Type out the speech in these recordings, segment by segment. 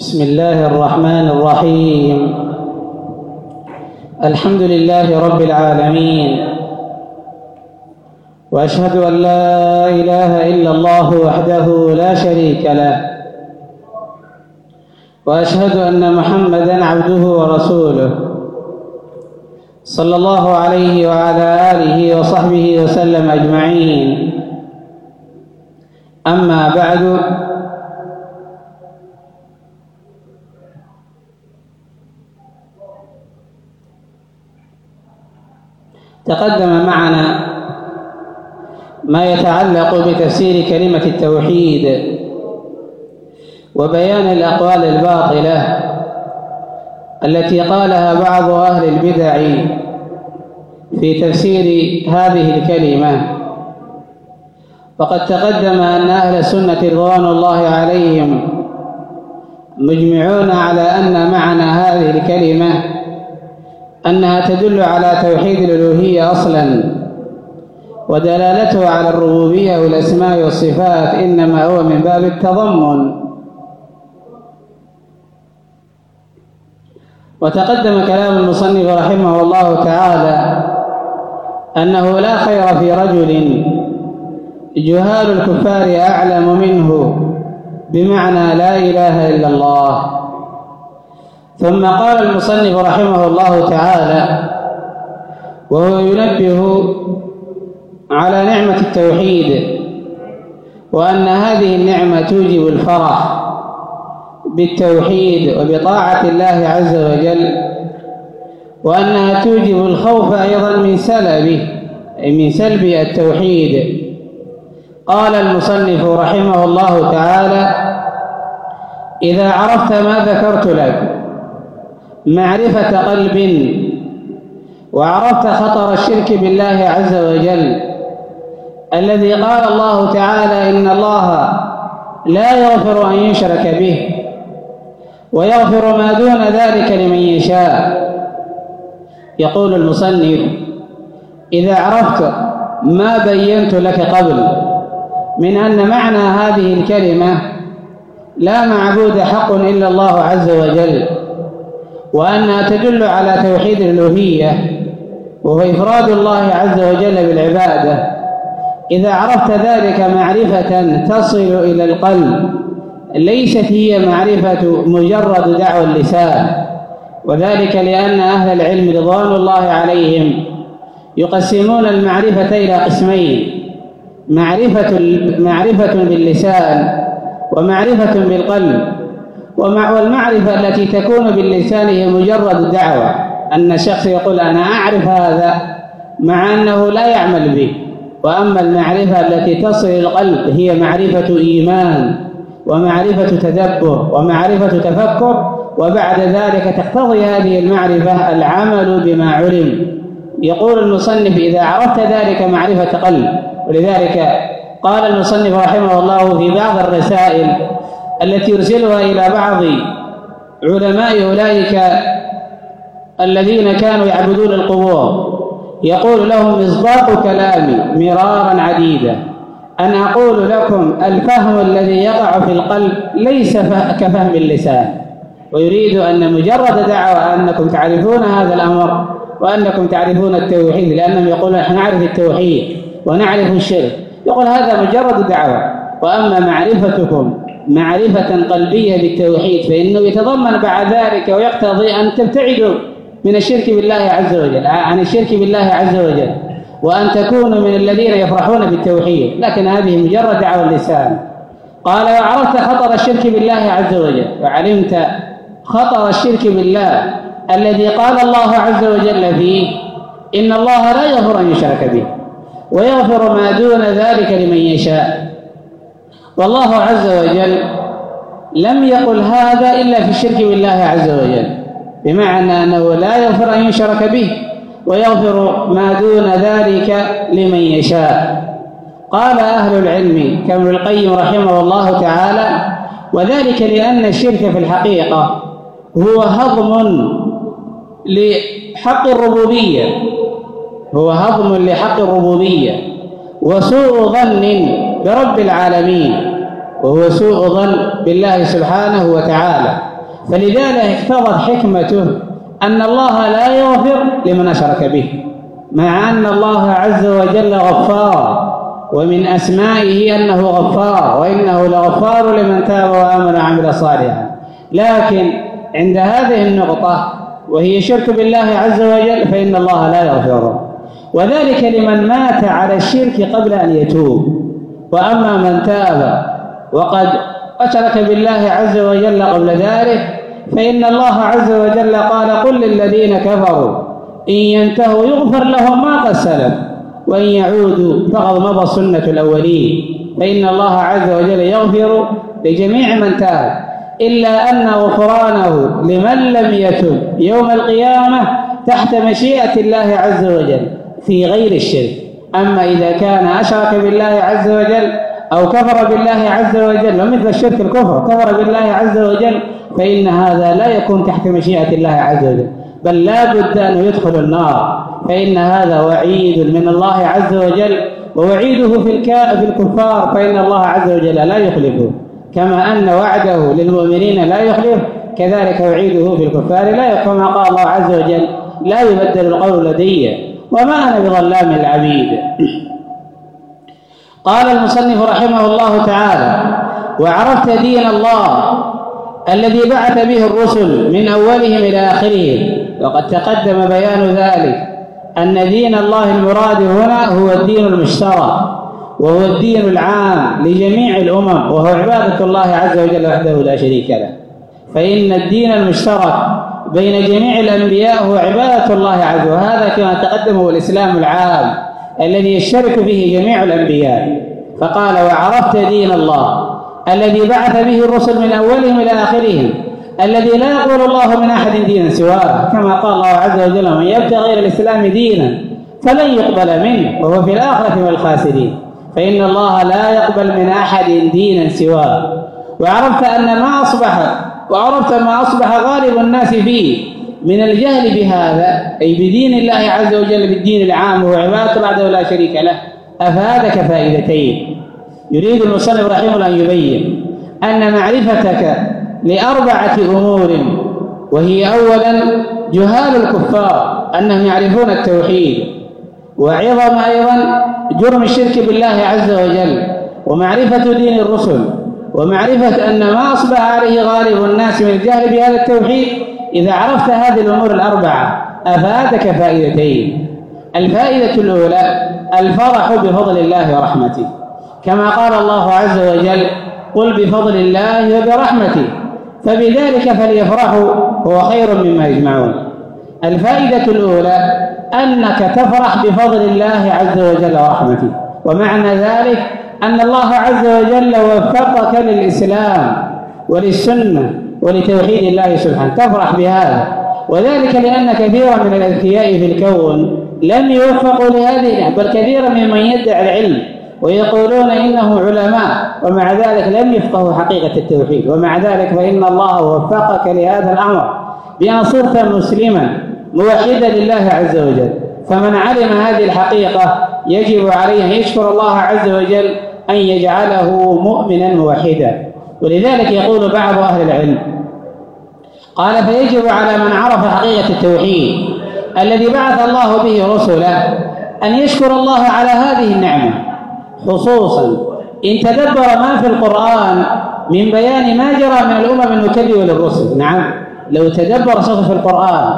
بسم الله الرحمن الرحيم. الحمد لله رب العالمين، وأشهد أن لا إله إلا الله وحده لا شريك له، وأشهد أن محمدًا عبده ورسوله صلى الله عليه وعلى آله وصحبه وسلم أجمعين. أما بعد، تقدم معنا ما يتعلق بتفسير كلمة التوحيد وبيان الأقوال الباطلة التي قالها بعض أهل البدع في تفسير هذه الكلمة. وقد تقدم أن أهل السنة رضوان الله عليهم مجمعون على أن معنى هذه الكلمة أنها تدل على توحيد الألوهية أصلاً، ودلالته على الربوبية والأسماء والصفات إنما هو من باب التضمن. وتقدم كلام المصنف رحمه الله تعالى أنه لا خير في رجل جهال الكفار أعلم منه بمعنى لا إله إلا الله. ثم قال المصنف رحمه الله تعالى وهو ينبه على نعمة التوحيد، وأن هذه النعمة توجب الفرح بالتوحيد وبطاعة الله عز وجل، وأنها توجب الخوف أيضا من سلبه أي من سلب التوحيد. قال المصنف رحمه الله تعالى: إذا عرفت ما ذكرت لك معرفة قلب، وعرفت خطر الشرك بالله عز وجل الذي قال الله تعالى: إن الله لا يغفر أن يشرك به ويغفر ما دون ذلك لمن يشاء. يقول المصنف: إذا عرفت ما بينت لك قبل من أن معنى هذه الكلمة لا معبود حق إلا الله عز وجل، وأنها تدل على توحيد الألوهية وهو إفراد الله عز وجل بالعبادة، إذا عرفت ذلك معرفة تصل إلى القلب ليست هي معرفة مجرد دعوى اللسان، وذلك لأن أهل العلم رضوان الله عليهم يقسمون المعرفة إلى قسمين: معرفة باللسان ومعرفة بالقلب. والمعرفة التي تكون باللسان هي مجرد دعوة، أن شخص يقول أنا أعرف هذا مع أنه لا يعمل به. وأما المعرفة التي تصل إلى القلب هي معرفة إيمان ومعرفة تدبر ومعرفة تفكر، وبعد ذلك تقتضي هذه المعرفة العمل بما علم. يقول المصنف: إذا عرفت ذلك معرفة قلب. ولذلك قال المصنف رحمه الله في بعض الرسائل التي يرسلها إلى بعض علماء أولئك الذين كانوا يعبدون القبور، يقول لهم: مصداق كلامي مرارا عديدا أن أقول لكم الفهم الذي يقع في القلب ليس كفهم اللسان. ويريد أن مجرد دعوة أنكم تعرفون هذا الأمر وأنكم تعرفون التوحيد، لأنهم يقولون نحن نعرف التوحيد ونعرف الشرك، يقول هذا مجرد دعوة. وأما معرفتكم معرفة قلبية بالتوحيد فإنه يتضمن بعد ذلك ويقتضي أن تبتعدوا من الشرك بالله عز وجل، عن الشرك بالله عز وجل، وأن تكونوا من الذين يفرحون بالتوحيد، لكن هذه مجرد دعوى اللسان. قال: وعرفت خطر الشرك بالله عز وجل، وعلمت خطر الشرك بالله الذي قال الله عز وجل فيه: إن الله لا يغفر أن يشرك به ويغفر ما دون ذلك لمن يشاء. والله عز وجل لم يقل هذا إلا في الشرك بالله عز وجل، بمعنى أنه لا يغفر أن يشرك به ويغفر ما دون ذلك لمن يشاء. قال أهل العلم كابن القيم رحمه الله تعالى: وذلك لأن الشرك في الحقيقة هو هضم لحق الربوبية، وسوء ظن برب العالمين، وهو سوء ظن بالله سبحانه وتعالى. فلذلك اقتضت حكمته أن الله لا يغفر لمن أشرك به، مع أن الله عز وجل غفار، ومن أسمائه أنه غفار، وإنه لغفار لمن تاب وآمن وعمل صالحا. لكن عند هذه النقطة وهي شرك بالله عز وجل فإن الله لا يغفره، وذلك لمن مات على الشرك قبل أن يتوب. وأما من تاب وقد أشرك بالله عز وجل قبل ذلك فإن الله عز وجل قال: قل للذين كفروا إن ينتهوا يغفر لهم ما قد سلف وإن يعودوا فقد مضى سنة الأولين. فإن الله عز وجل يغفر لجميع من تاب، إلا أن غفرانه لمن لم يتب يوم القيامة تحت مشيئة الله عز وجل في غير الشرك. أما إذا كان أشرك بالله عز وجل أو كفر بالله عز وجل، ومثل الشرك الكفر، كفر بالله عز وجل، فإن هذا لا يكون تحت مشيئة الله عز وجل، بل لا بد أن يدخل النار، فإن هذا وعيد من الله عز وجل، ووعيده في الكفار فإن الله عز وجل لا يخلفه، كما أن وعده للمؤمنين لا يخلف، كذلك وعيده في الكفار لا يخلف، كما قال الله عز وجل: لا يبدل القول لدي وما أنا بظلام العبيد. قال المصنف رحمه الله تعالى: وعرفت دين الله الذي بعث به الرسل من أولهم إلى آخرهم، وقد تقدم بيان ذلك أن دين الله المراد هنا هو الدين المشترك، وهو الدين العام لجميع الأمم، وهو عبادة الله عز وجل وحده لا شريك له. فإن الدين المشترك بين جميع الأنبياء هو عبادة الله عز وجل، وهذا كما تقدم هو الإسلام العام الذي يشترك به جميع الأنبياء. فقال: وعرفت دين الله الذي بعث به الرسل من أولهم إلى آخرهم، الذي لا يقول الله من أحد دينا سواه، كما قال الله عز وجل: من يبتغي غير الإسلام دينا فلن يقبل منه وهو في الآخرة من الخاسرين. فإن الله لا يقبل من أحد دينا سواه. وعرفت ما أصبح غالب الناس فيه من الجهل بهذا، أي بدين الله عز وجل بالدين العام وهو عبادة وحده لا شريك له. أفادك فائدتين. يريد المصنف رحمه الله أن يبين أن معرفتك ل4 أمور، وهي أولا جهال الكفار أنهم يعرفون التوحيد، وعظم أيضا جرم الشرك بالله عز وجل، ومعرفة دين الرسل، ومعرفة أن ما أصبح عليه غالب الناس من الجهل بهذا التوحيد. إذا عرفت هذه الأمور ال4 أفادك فائدتين. الفائدة الأولى الفرح بفضل الله ورحمته، كما قال الله عز وجل: قل بفضل الله وبرحمته فبذلك فليفرحوا هو خير مما يجمعون. الفائدة الأولى أنك تفرح بفضل الله عز وجل ورحمته، ومعنى ذلك أن الله عز وجل وفقك للإسلام وللسنة ولتوحيد الله سبحانه، تفرح بهذا. وذلك لأن كثيرا من الأذكياء في الكون لم يوفقوا لهذه، بل كثيرا ممن يدعي العلم ويقولون إنه علماء ومع ذلك لم يفقهوا حقيقة التوحيد. ومع ذلك فإن الله وفقك لهذا الأمر بأن صرت مسلما موحدا لله عز وجل. فمن علم هذه الحقيقة يجب عليه أن يشكر الله عز وجل أن يجعله مؤمنا موحدا. ولذلك يقول بعض أهل العلم قال: فيجب على من عرف حقيقة التوحيد الذي بعث الله به رسله أن يشكر الله على هذه النعمة، خصوصا إن تدبر ما في القرآن من بيان ما جرى من الأمم المكذبة للرسل. نعم، لو تدبر شخص في القرآن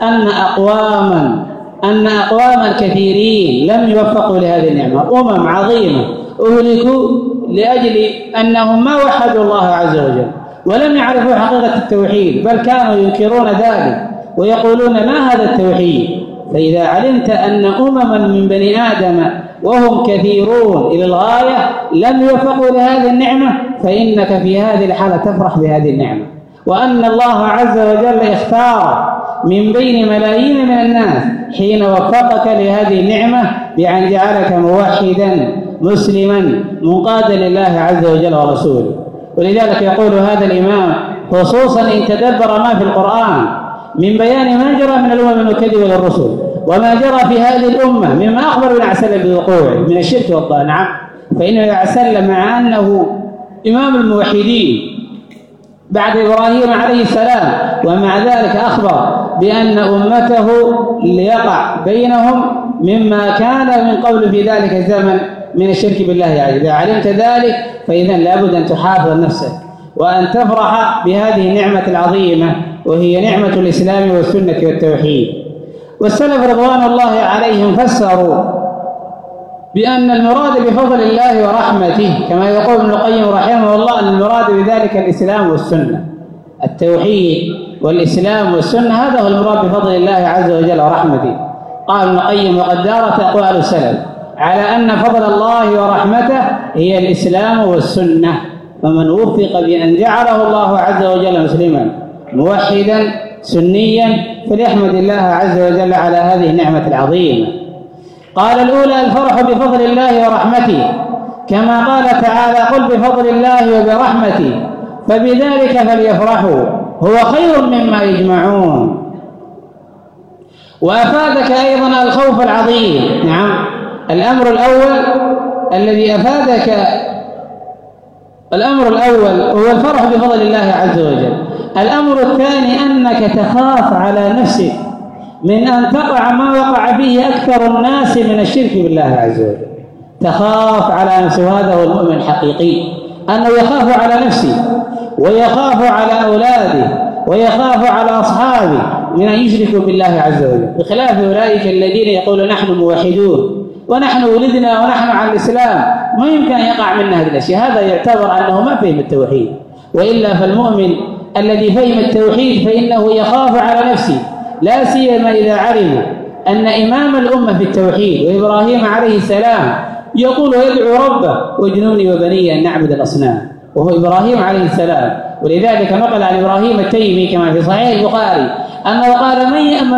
أن أقواما كثيرين لم يوفقوا لهذه النعمة، أمم عظيمة أهلكوا لأجل أنهم ما وحدوا الله عز وجل ولم يعرفوا حقيقة التوحيد، بل كانوا ينكرون ذلك ويقولون ما هذا التوحيد. فإذا علمت أن أمما من بني آدم وهم كثيرون إلى الغاية لم يوفقوا لهذه النعمة، فإنك في هذه الحالة تفرح بهذه النعمة، وأن الله عز وجل اختار من بين ملايين من الناس حين وفقك لهذه النعمة بأن جعلك موحدا مسلما منقادا لله عز وجل ورسوله. ولذلك يقول هذا الإمام: خصوصا إن تدبر ما في القرآن من بيان ما جرى من الأمم المكذبة للرسل وما جرى في هذه الأمة مما أخبر ابن عسل بوقوعه من الشرك والضلال. نعم، فإن ابن عسل مع أنه إمام الموحدين بعد إبراهيم عليه السلام، ومع ذلك أخبر بأن أمته ليقع بينهم مما كان من قبل في ذلك الزمن من الشرك بالله. يعني إذا علمت ذلك فإذا لابد أن تحافظ نفسك وأن تفرح بهذه النعمة العظيمة، وهي نعمة الإسلام والسنة والتوحيد. والسلف رضوان الله عليهم فسروا بأن المراد بفضل الله ورحمته كما يقول ابن القيم رحمه الله أن المراد بذلك الإسلام والسنة، التوحيد والإسلام والسنة، هذا هو المراد بفضل الله عز وجل ورحمته. قال ابن القيم: وقد دارت أقوال السلف على أن فضل الله ورحمته هي الإسلام والسنة، فمن وفق بأن جعله الله عز وجل مسلما موحدا سنيا فليحمد الله عز وجل على هذه النعمة العظيمة. قال: الأولى الفرح بفضل الله ورحمته، كما قال تعالى: قل بفضل الله وبرحمته فبذلك فليفرحوا هو خير مما يجمعون. وأفادك أيضا الخوف العظيم. نعم، الأمر الأول الذي أفادك، الأمر الأول هو الفرح بفضل الله عز وجل. الأمر الثاني أنك تخاف على نفسك من أن تقع ما وقع فيه أكثر الناس من الشرك بالله عز وجل. تخاف على نفسه، هذا هو المؤمن الحقيقي، أنه يخاف على نفسه ويخاف على أولاده ويخاف على أصحابه من أن يشركوا بالله عز وجل، بخلاف أولئك الذين يقولون نحن موحدون ونحن ولدنا ونحن على الإسلام، ما يمكن أن يقع منا هذه الأشياء. هذا يعتبر أنه ما فهم التوحيد، وإلا فالمؤمن الذي فهم التوحيد فإنه يخاف على نفسه، لا سيما إذا علم أن إمام الأمة في التوحيد وإبراهيم عليه السلام يقول ويدعو ربه: واجنبني وبني أن نعبد الأصنام، وهو إبراهيم عليه السلام. ولذلك نقل عن إبراهيم التيمي كما في صحيح البخاري أنه قال: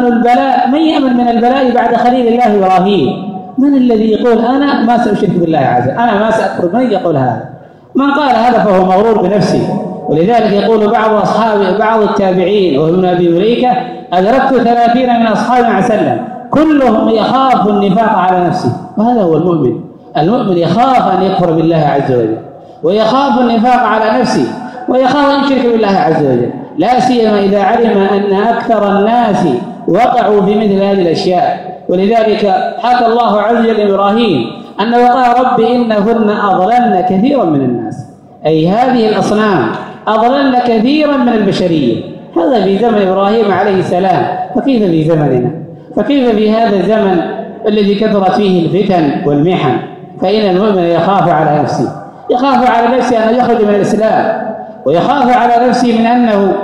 من يأمن من البلاء بعد خليل الله إبراهيم؟ من الذي يقول أنا ما سأشرك بالله عز وجل، أنا ما سأكفر؟ من يقول هذا؟ من قال هذا فهو مغرور بنفسه. ولذلك يقول بعض التابعين وهو ابن أبي مليكة: أدركت 30 من أصحاب مع سلم كلهم يخاف النفاق على نفسه. وهذا هو المؤمن. المؤمن يخاف أن يكفر بالله عز وجل، ويخاف النفاق على نفسه، ويخاف أن يشرك بالله عز وجل، لا سيما إذا علم أن أكثر الناس وقعوا في مثل هذه الأشياء. ولذلك حكى الله عز وجل إبراهيم أنه قال: رب إنهن أضللن كثيرا من الناس، أي هذه الأصنام أضللن كثيرا من البشرية. هذا في زمن إبراهيم عليه السلام، فكيف في زمننا؟ فكيف في هذا الزمن الذي كثرت فيه الفتن والمحن؟ فإن المؤمن يخاف على نفسه، يخاف على نفسه أن يخرج من الإسلام، ويخاف على نفسه من أنه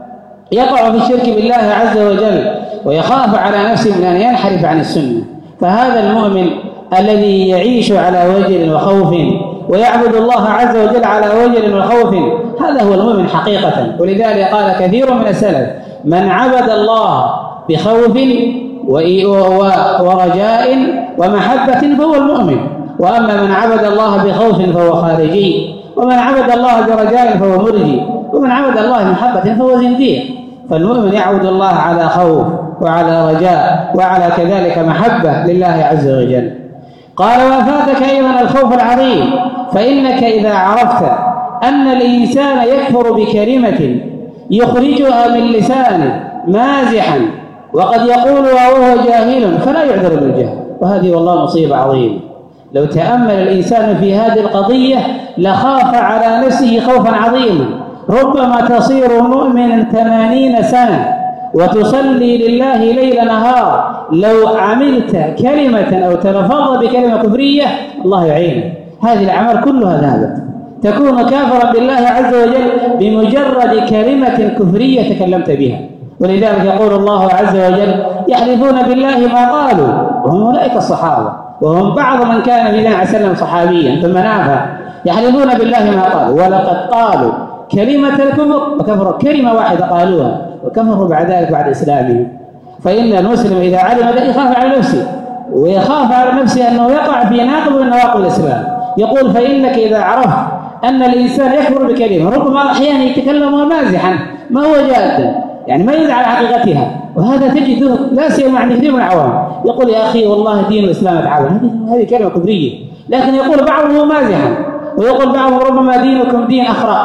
يقع في الشرك بالله عز وجل، ويخاف على نفسه من أن ينحرف عن السنة. فهذا المؤمن الذي يعيش على وجل وخوف ويعبد الله عز وجل على وجل وخوف، هذا هو المؤمن حقيقة. ولذلك قال كثير من السلف: من عبد الله بخوف ورجاء ومحبة فهو المؤمن، وأما من عبد الله بخوف فهو خارجي، ومن عبد الله برجاء فهو مرجي، ومن عبد الله بمحبة فهو زنديق. فالمؤمن يعبد الله على خوف وعلى رجاء وعلى كذلك محبة لله عز وجل. قال: وفاتك أيضا الخوف العظيم، فإنك إذا عرفت أن الإنسان يكفر بكلمة يخرجها من لسانه مازحا وقد يقولها وهو جاهل فلا يعذر بالجهل. وهذه والله مصيبة عظيمة. لو تأمل الإنسان في هذه القضية لخاف على نفسه خوفا عظيما. ربما تصير مؤمنا 80 سنة وتصلي لله ليل نهار، لو عملت كلمة أو تلفظت بكلمة كفرية الله يعينك، هذه الأعمال كلها ذهبت، تكون كافرا بالله عز وجل بمجرد كلمة كفرية تكلمت بها. ولذلك يقول الله عز وجل: يحلفون بالله ما قالوا وهم أولئك الصحابة، وهم بعض من كان في النبي عليه وسلم صحابيا ثم نافى. يحلفون بالله ما قالوا ولقد قالوا كلمة الكفر وكفروا، كلمة واحدة قالوها وكفروا بعد ذلك بعد إسلامهم. فإن المسلم إذا علم ذلك يخاف على نفسه، ويخاف على نفسه أنه يقع في ناقض من نواقض الإسلام. يقول: فإنك إذا عرفت أن الإنسان يكفر بكلمة، ربما أحيانا يتكلم مازحا ما هو جادا، يعني ما يزعل على حقيقتها، وهذا تجده لا سيما عند كثير من العوام، يقول: يا أخي والله دين الإسلام تعالى، هذه كلمة كفرية، لكن يقول بعضهم مازحا، ويقول بعضهم ربما دينكم دين أخرى.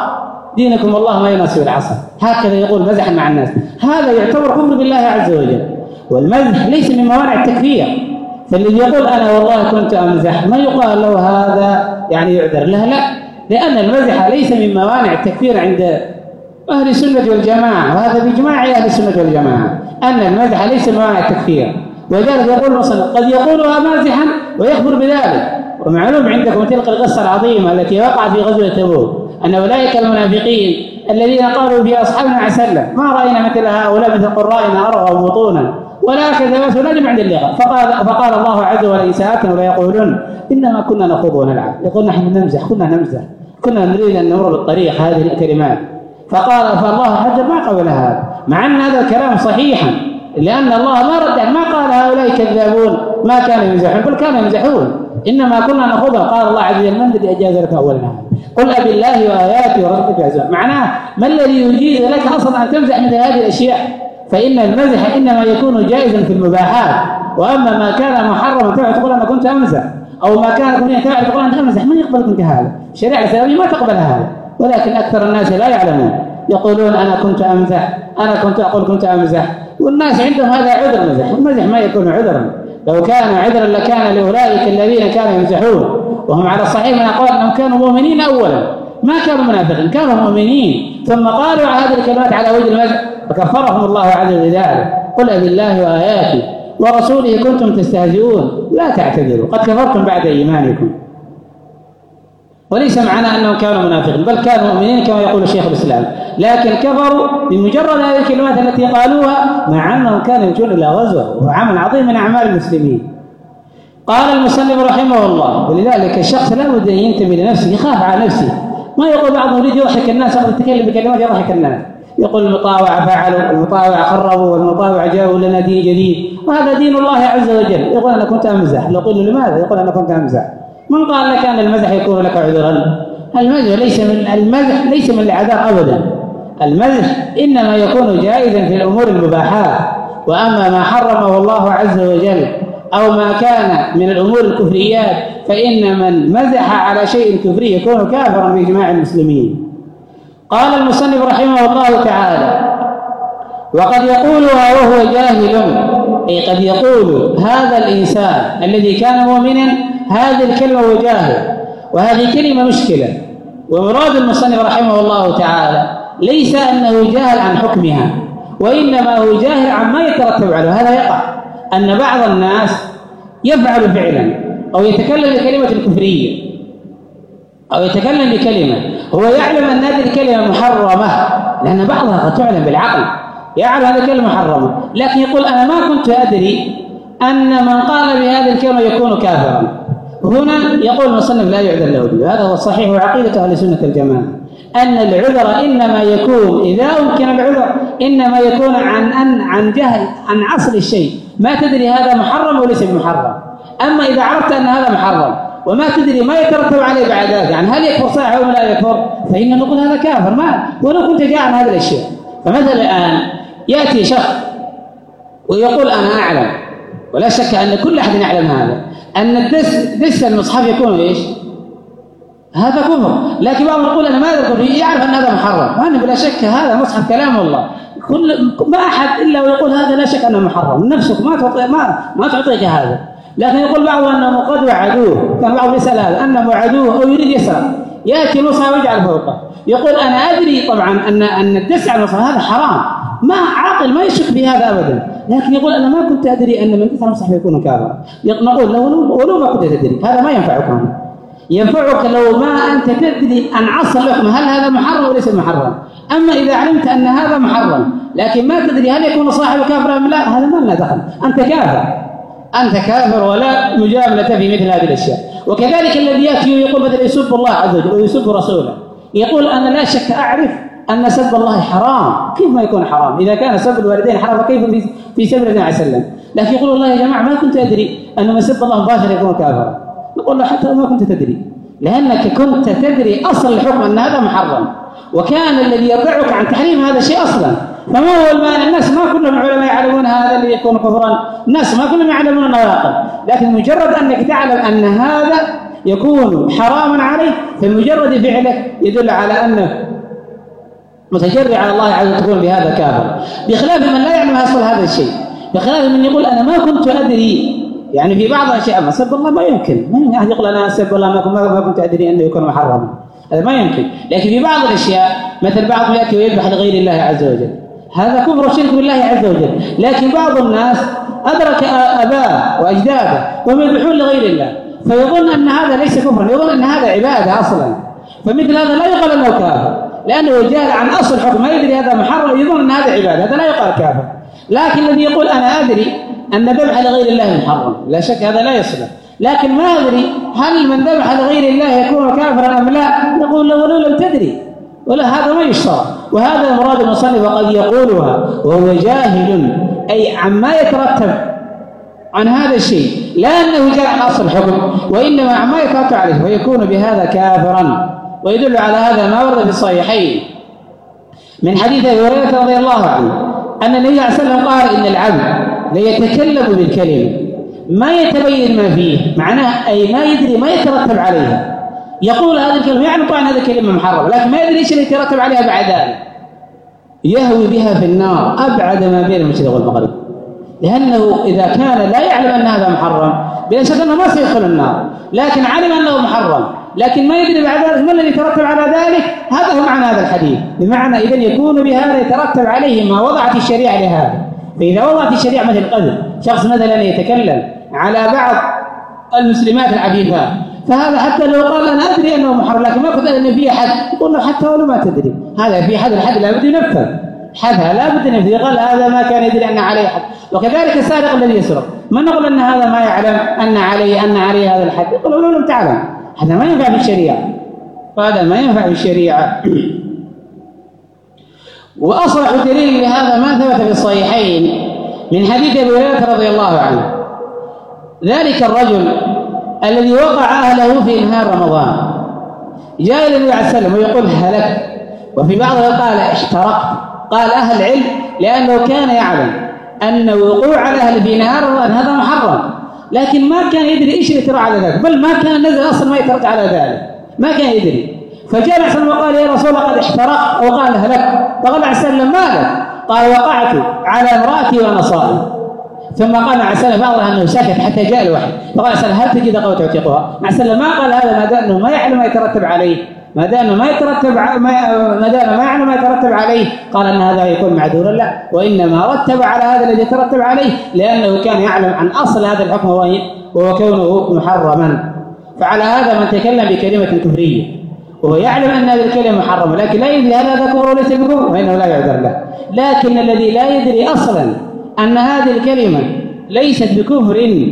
دينكم والله ما يناسب العصر، هكذا يقول مزحا مع الناس. هذا يعتبر كفر بالله عز وجل، والمزح ليس من موانع التكفير. فالذي يقول أنا والله كنت أمزح ما يقال له هذا يعني يعذر له، لا، لأن المزح ليس من موانع التكفير عند أهل السنة والجماعة، وهذا بإجماع أهل السنة والجماعة أن المزح ليس من موانع التكفير. ولذلك يقول المصنف قد يقولها مازحا ويخبر بذلك. ومعلوم عندكم تلك القصة العظيمة التي وقعت في غزوة تبوك أن أولئك المنافقين الذين قالوا في أصحابنا عليه وسلم ما رأينا مثل هؤلاء مثل قرائنا أرغب بطونا ولا كذبت ونجم عند اللقاء. فقال الله عز وجل إن سألتم ويقولون إنما كنا نخوض ونلعب، يقول نحن نمزح، كنا نريد أن نمر بالطريق هذه الكلمات. فالله حجر ما قبل هذا، مع أن هذا الكلام صحيحا، لأن الله ما رد، ما قال هؤلاء كذابون ما كانوا يمزحون، بل كانوا يمزحون، إنما كنا نخوض. قال الله عز وجل من الذي أجاز لك أولا هذا؟ قل أبي الله وآياته ورسوله تستهزئون. معناه ما الذي يجيز لك أصلا أن تمزح مثل هذه الأشياء؟ فإن المزح إنما يكون جائزا في المباحات، وأما ما كان محرما تقول أنا كنت أمزح، أو ما كان كنت تقول أنا أمزح، من يقبل منك هذا؟ الشريعة الإسلامية ما تقبل هذا، ولكن أكثر الناس لا يعلمون، يقولون أنا كنت أمزح، أنا كنت أقول كنت أمزح، والناس عندهم هذا عذر مزح. والمزح ما يكون عذرا، لو كان عذرا لكان لأولئك الذين كانوا يمزحون وهم على الصحيح من أقوال أنهم كانوا مؤمنين أولا، ما كانوا منافقين، كانوا مؤمنين، ثم قالوا هذه الكلمات على وجه المزح فكفرهم الله عز وجل ذلك. قل بالله وآياته ورسوله كنتم تستهزئون لا تعتذروا قد كفرتم بعد إيمانكم. وليس معنى أنهم كانوا منافقين، بل كانوا مؤمنين كما يقول شيخ الإسلام، لكن كفروا بمجرد هذه الكلمات التي قالوها، مع أنهم كانوا يجون إلى غزوة وعمل عظيم من أعمال المسلمين. قال المصنف رحمه الله: ولذلك الشخص لا بد أن ينتبه لنفسه، يخاف على نفسه. ما يقول بعضهم يريد يضحك الناس أو يتكلم بكلمات يضحك الناس، يقول المطاوعة فعلوا، المطاوعة خربوا، والمطاوعة جاءوا لنا دين جديد، وهذا دين الله عز وجل. يقول أنا كنت أمزح، يقول لماذا؟ يقول أنا كنت أمزح. من قال لك أن المزح يكون لك عذرا؟ المزح ليس من العذر أبدا. المزح إنما يكون جائزا في الأمور المباحات، وأما ما حرمه الله عز وجل أو ما كان من الأمور الكفريات فإن من مزح على شيء كفري يكون كافرا بإجماع المسلمين. قال المصنف رحمه الله تعالى: وقد يقولها وهو جاهل، أي قد يقول هذا الإنسان الذي كان مؤمنا هذه الكلمة وهو جاهل، وهذه كلمة مشكلة. ومراد المصنف رحمه الله تعالى ليس أنه جاهل عن حكمها، وإنما هو جاهل عما يترتب عليه. هذا يقع أن بعض الناس يفعل فعلا أو يتكلم بكلمة الكفرية أو يتكلم بكلمة هو يعلم أن هذه الكلمة محرمة، لأن بعضها قد تعلم بالعقل، يعلم هذه الكلمة محرمة، لكن يقول أنا ما كنت أدري أن من قال بهذه الكلمة يكون كافرا. هنا يقول المصنف لا يعذر له. هذا هو الصحيح وعقيدة أهل السنة الجماعة، أن العذر إنما يكون إذا أمكن العذر إنما يكون عن جهل عن أصل الشيء، ما تدري هذا محرم وليس بمحرم. أما إذا عرفت أن هذا محرم وما تدري ما يترتب عليه بعد ذلك، يعني هل يكفر صاحب أو لا يكفر، فإن نقول هذا كافر ما ولو كنت جاء عن هذه الأشياء. فمثلا الآن يأتي شخص ويقول أنا أعلم، ولا شك أن كل أحد يعلم هذا، أن دس المصحف يكون إيش؟ هذا كفر. لكن بعضهم يقول أنا ما أذكر، يعرف أن هذا محرم، وأنا بلا شك هذا مصحف كلام الله، ما أحد إلا ويقول هذا لا شك أنه محرم، نفسك ما تعطيك هذا. لكن يقول بعض أنهم قد وعدوه، كان بعضهم يسأل هذا أنهم وعدوه أو يريد يسرق، يأتي المصحف ويجعل فوقه، يقول أنا أدري طبعا أن الدس على المصحف هذا حرام، ما عاقل ما يشك بهذا أبدا، لكن يقول أنا ما كنت أدري أن من دس على المصحف يكون كافرا. نقول ولو ما كنت تدري هذا ما ينفعك هنا. ينفعك لو ما أنت تدري عن أصل الحكم هل هذا محرم وليس محرم. أما إذا علمت أن هذا محرم لكن ما تدري هل يكون صاحب كافر أم لا، هذا ما لنا دخل، أنت كافر ولا مجاملة في مثل هذه الأشياء. وكذلك الذي يأتي يقول مثلا يسب الله عز وجل ويسب رسوله، يقول أنا لا شك أعرف أن سب الله حرام. كيف ما يكون حرام إذا كان سب الوالدين حرام، فكيف في سب النبي عليه وسلم؟ لكن يقول والله يا جماعة ما كنت أدري أن من سب الله مباشرة يكون كافرا. نقول له حتى ما كنت تدري، لأنك كنت تدري أصل الحكم أن هذا محرم، وكان الذي يردعك عن تحريم هذا الشيء أصلا. فما هو المانع؟ الناس ما كلهم علماء يعلمون هذا اللي يكون كفرا، الناس ما كلهم يعلمون النواقض، لكن مجرد أنك تعلم أن هذا يكون حراما عليك، فمجرد فعلك يدل على أنه متجرع على الله عز وجل تكون بهذا كافر، بخلاف من لا يعلم أصل هذا الشيء، بخلاف من يقول أنا ما كنت أدري. يعني في بعض الأشياء ما سب الله ما يمكن، ما أحد يقول أنا سب الله ما كنت أدري أنه يكون محرما، هذا ما يمكن. لكن في بعض الأشياء مثل بعض يأتي ويذبح لغير الله عز وجل، هذا كفر وشرك بالله عز وجل. لكن بعض الناس أدرك آباءه وأجداده وهم يذبحون لغير الله، فيظن أن هذا ليس كفرا، يظن أن هذا عبادة أصلا، فمثل هذا لا يقال أنه كافر، لأنه جاهل عن أصل الحكم، ما يدري هذا محرم، يظن أن هذا عبادة، هذا لا يقال كافر. لكن الذي يقول أنا أدري أن ذبح لغير الله محرم، لا شك هذا لا يصلح، لكن ما أدري هل من ذبح لغير الله يكون كافرا أم لا، نقول له ولو لم تدري، ولا هذا ما يشترط. وهذا مراد المصنف وقد يقولها وهو جاهل، أي عما يترتب عن هذا الشيء، لا أنه جاء عن أصل الحكم، وإنما عما يترتب عليه، ويكون بهذا كافرا. ويدل على هذا ما ورد في الصحيحين من حديث أبي هريرة رضي الله عنه أن النبي صلى الله عليه وسلم قال إن العبد ليتكلم بالكلمة ما يتبين ما فيه، معناه أي ما يدري ما يترتب عليها، يقول هذه الكلمة يعني طبعا هذه الكلمة محرمة، لكن ما يدري ايش اللي يترتب عليها بعد ذلك، يهوي بها في النار أبعد ما بين المشرق والمغرب، لأنه إذا كان لا يعلم أن هذا محرم بلا شك أنه ما سيدخل النار، لكن علم أنه محرم لكن ما يدري بعد ذلك ما الذي يترتب على ذلك. هذا هو معنى هذا الحديث، بمعنى إذن يكون بهذا يترتب عليه ما وضعت الشريعة لهذا. فإذا وضعت الشريعة مثل القذف، شخص مثلا يتكلم على بعض المسلمات العفيفات، فهذا حتى لو قال أنا أدري أنه محرم لكن ما كنت أدري أن فيه حد، يقول له حتى ولو ما تدري هذا في حد، الحد لا بد ينفذ، حدها لا بد ينفذ، قال هذا ما كان يدري أن عليه حد. وكذلك السارق الذي يسرق، ما نقول أن هذا ما يعلم أن عليه هذا الحد، يقول لو لم تعلم، هذا ما ينفع في الشريعة، وهذا ما ينفع في الشريعة. وأصرح دليل لهذا ما ثبت في الصحيحين من حديث أبي هريرة رضي الله عنه، ذلك الرجل الذي وقع أهله في نهار رمضان جاء إلى النبي عليه الصلاة والسلام ويقول هلك، وفي بعضها قال احترقت. قال أهل العلم لأنه كان يعلم أن وقوع الأهل في نهار رمضان هذا محرم، لكن ما كان يدري إيش اللي ترى على ذلك، بل ما كان نزل أصلا ما يترك على ذلك، ما كان يدري. فجاء الحسن وقال يا رسول الله قد احترقت، أو قال هلك، فقال عليه السلام ماذا؟ قال وقعت على امرأتي وأنا صائم. ثم قال عليه السلام بعضها أنه سكت حتى جاء الوحي، فقال عليه السلام هل تجد قوة تعتقها؟ عليه السلام ما قال هذا ما دام أنه ما يعلم ما يترتب عليه، ما دام ما يعلم ما يترتب عليه، قال أن هذا يكون معذورا لا، وإنما رتب على هذا الذي يترتب عليه لأنه كان يعلم عن أصل هذا الحكم وهو كونه محرما. فعلى هذا من تكلم بكلمة كفرية وهو يعلم أن هذه الكلمة محرمة لكن لا يدري هل هذا كفر وليس بكفر فإنه لا يعذر له. لكن الذي لا يدري أصلا أن هذه الكلمة ليست بكفر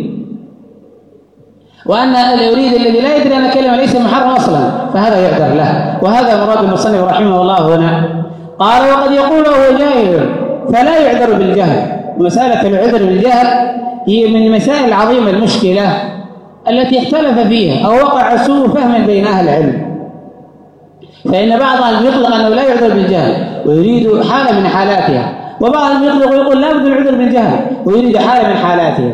وأن يريد الذي لا يدري أن الكلمة ليس محرم أصلا فهذا يعذر له. وهذا مراد المصنف رحمه الله هنا. قال وقد يقول هو جاهل فلا يعذر بالجهل. مسألة العذر بالجهل هي من المسائل العظيمة المشكلة التي اختلف فيها أو وقع سوء فهم بين أهل العلم، فإن بعضهم يطلق أنه لا يعذر بالجهل ويريد حالة من حالاتها، وبعضهم يطلق ويقول لا بد من العذر بالجهل ويريد حالة من حالاتها.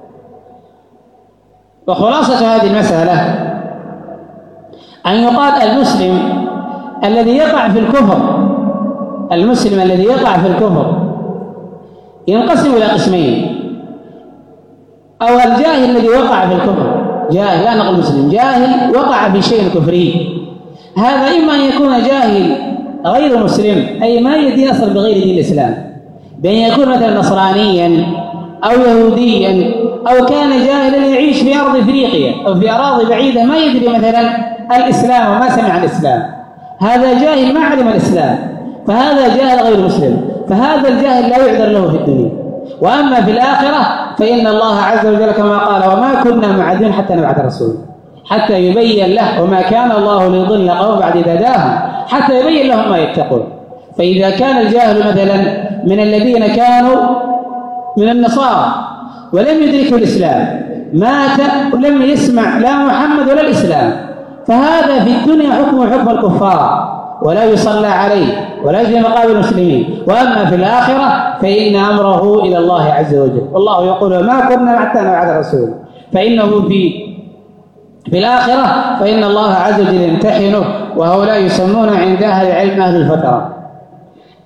وخلاصة هذه المسألة أن يقال الذي يقع في الكفر، المسلم الذي يقع في الكفر ينقسم إلى قسمين. أو الجاهل الذي وقع في الكفر، جاهل لا نقول مسلم، جاهل وقع في شيء كفري، هذا إما أن يكون جاهل غير مسلم أي ما يدين أصلا بغير دين الإسلام، بأن يكون مثلا نصرانيا أو يهوديا أو كان جاهلا يعيش في أرض إفريقيا أو في أراضي بعيدة ما يدري مثلا الإسلام وما سمع عن الإسلام، هذا جاهل ما علم الإسلام فهذا جاهل غير مسلم، فهذا الجاهل لا يعذر له في الدنيا. وأما في الآخرة فإن الله عز وجل كما قال وما كنا معذبين حتى نبعث رسولا حتى يبين له وما كان الله ليضل قوم بعد إذ هداهم حتى يبين لهم ما يتقون. فإذا كان الجاهل مثلا من الذين كانوا من النصارى ولم يدركوا الإسلام مات ولم يسمع لا محمد ولا الإسلام، فهذا في الدنيا حكم الكفار ولا يصلى عليه ولا يجري مقابل المسلمين. وأما في الآخرة فإن أمره إلى الله عز وجل، والله يقول ما كنا حتى نبعث رسولا، فإنه في الآخرة فإن الله عز وجل يمتحنه، وهؤلاء يسمون عند أهل العلم أهل الفترة،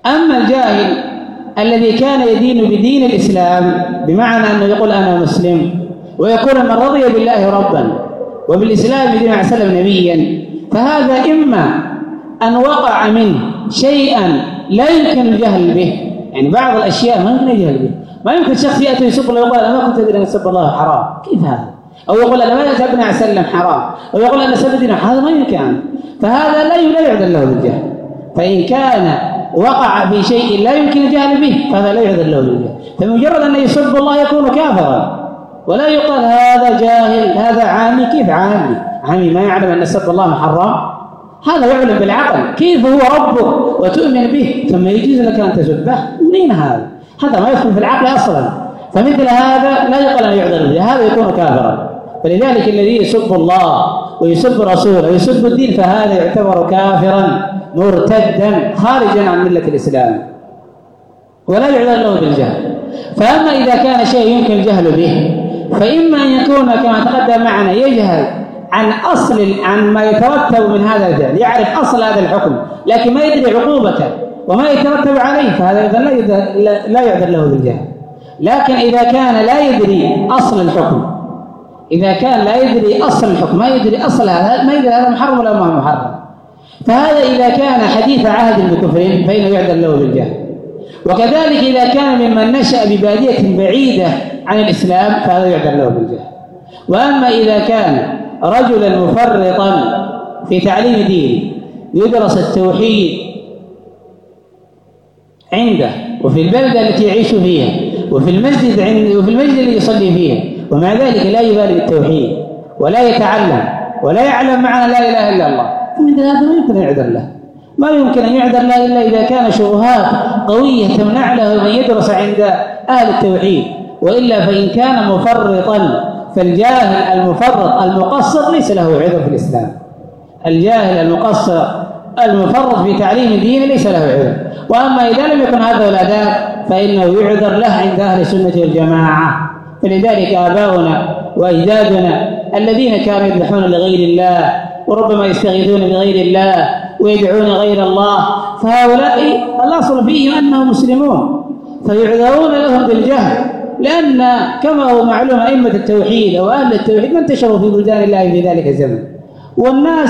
أما الجاهل الذي كان يدين بدين الإسلام بمعنى أنه يقول أنا مسلم ويقول من رضي بالله ربا وبالإسلام دين وسلم نبيا، فهذا إما أن وقع منه شيئا لا يمكن الجهل به، يعني بعض الأشياء ما يمكن الجهل به، ما يمكن شخص يأتي يسب الله ويقول أنا ما كنت أدري أن سب الله حرام، كيف هذا؟ أو يقول أنا ما سب النبي عليه وسلم حرام، أو يقول أنا سب دينه، هذا ما يمكن، فهذا لا يعذر له بالجهل. فإن كان وقع في شيء لا يمكن الجهل به فهذا لا يعذر له بالجهل، فمجرد أن يسب الله يكون كافرا، ولا يقال هذا جاهل هذا عامي. كيف عامي ما يعلم أن سب الله محرم؟ هذا يعلم بالعقل، كيف هو ربك وتؤمن به ثم يجوز لك أن تسبه؟ منين هذا ما يدخل في العقل أصلا، فمثل هذا لا يقال أن يعذر به، هذا يكون كافرا. فلذلك الذي يسب الله ويسب رسوله ويسب الدين فهذا يعتبر كافرا مرتدا خارجا عن ملة الإسلام ولا يعذر له بالجهل. فأما إذا كان شيء يمكن الجهل به فإما أن يكون كما تقدم معنا يجهل عن ما يترتب من هذا الجهل، يعرف أصل هذا الحكم لكن ما يدري عقوبته وما يترتب عليه، فهذا لا يعذر له بالجهل. لكن إذا كان لا يدري أصل الحكم، ما يدري أصل هذا، ما يدري هذا محرم ولا ما محرم، فهذا إذا كان حديث عهد بكفر فإنه يعذر له بالجهل. وكذلك إذا كان ممن نشأ ببادية بعيدة عن الإسلام فهذا يعذر له بالجهل. وأما إذا كان رجلا مفرطا في تعليم دينه يدرس التوحيد عنده وفي البلدة التي يعيش فيها وفي المسجد الذي يصلي فيه، ومع ذلك لا يبالي بالتوحيد ولا يتعلم ولا يعلم معنى لا إله إلا الله، فمثل هذا ما يمكن أن يعذر له، ما يمكن أن يعذر له إلا إذا كان شبهات قوية تمنع له من يدرس عند أهل التوحيد، وإلا فإن كان مفرطا فالجاهل المفرط المقصر ليس له عذر في الإسلام. الجاهل المقصر المفرط في تعليم الدين ليس له عذر. وأما إذا لم يكن هذا الأداء فإنه يعذر له عند أهل السنة والجماعة. فلذلك آباؤنا وأجدادنا الذين كانوا يذبحون لغير الله وربما يستغيثون بغير الله ويدعون غير الله، فهؤلاء الأصل فيهم أنهم مسلمون فيعذرون لهم بالجهل، لأن كما هو معلوم أئمة التوحيد أو أهل التوحيد ما انتشروا في بلدان الله في ذلك الزمن، والناس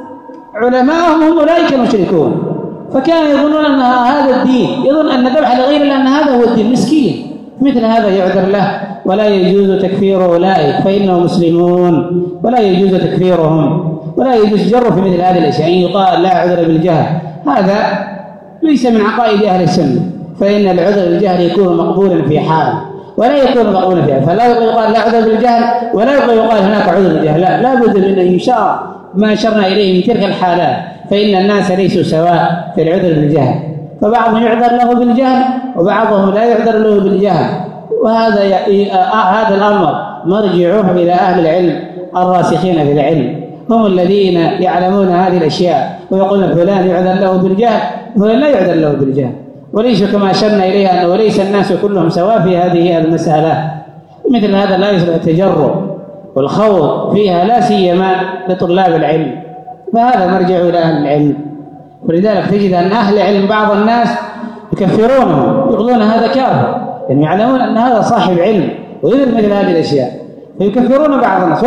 علماءهم هم أولئك المشركون، فكانوا يظنون أن هذا الدين، يظن أن ذبح لغير الله أن هذا هو الدين، مسكين مثل هذا يعذر له ولا يجوز تكفير أولئك فإنهم مسلمون ولا يجوز تكفيرهم ولا يجوز جره في مثل هذه الأشياء. يقال لا عذر بالجهل هذا ليس من عقائد أهل السنة، فإن العذر بالجهل يكون مقبولا في حال ولا يكون مقبولا في حال، فلا يقال لا عذر بالجهل ولا يقال هناك عذر بالجهل، لا بد من أن يشار ما أشرنا إليه من تلك الحالات، فإن الناس ليسوا سواء في العذر بالجهل، فبعضهم يعذر له بالجهل وبعضهم لا يعذر له بالجهل. وهذا هذا الأمر مرجعه إلى أهل العلم الراسخين في العلم، هم الذين يعلمون هذه الأشياء ويقولون فلان يعذر له بالجهل وفلان لا يعذر له بالجهل، وليس كما أشرنا إليها أنه ليس الناس كلهم سواء في هذه المسألة. مثل هذا لا يصلح التجرؤ والخوض فيها لا سيما لطلاب العلم، فهذا مرجع إلى أهل العلم. ولذلك تجد أن أهل العلم بعض الناس يكفرونه يقولون هذا كافر، يعني يعلمون أن هذا صاحب علم ويدرك مثل هذه الأشياء، فيكفرون بعض الناس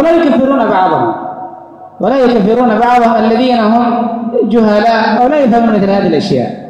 ولا يكفرون بعضهم الذين هم جهلاء أو لا يفهمون مثل هذه الأشياء.